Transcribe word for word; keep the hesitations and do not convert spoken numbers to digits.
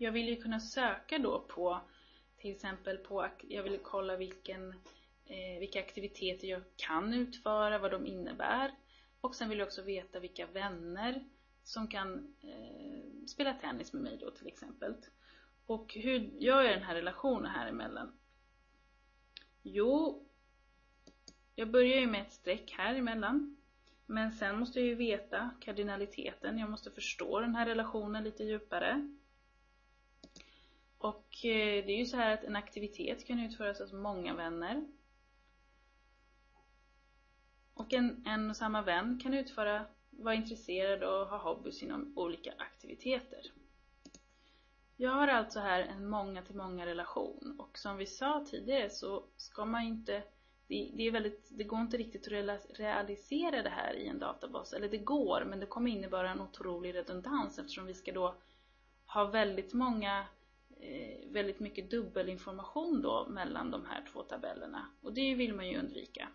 Jag vill ju kunna söka då på till exempel på, jag vill kolla vilken, eh, vilka aktiviteter jag kan utföra, vad de innebär. Och sen vill jag också veta vilka vänner som kan eh, spela tennis med mig då till exempel. Och hur gör jag den här relationen här emellan? Jo, jag börjar ju med ett streck här emellan. Men sen måste jag ju veta kardinaliteten. Jag måste förstå den här relationen lite djupare. Och det är ju så här att en aktivitet kan utföras av många vänner. Och en, en och samma vän kan utföra, vara intresserad och ha hobbys inom olika aktiviteter. Jag har alltså här en många till många relation. Och som vi sa tidigare så ska man inte, det, det, är väldigt, det går inte riktigt att realisera det här i en databas. Eller det går, men det kommer innebära en otrolig redundans eftersom vi ska då ha väldigt många väldigt mycket dubbelinformation då mellan de här två tabellerna. Och det vill man ju undvika.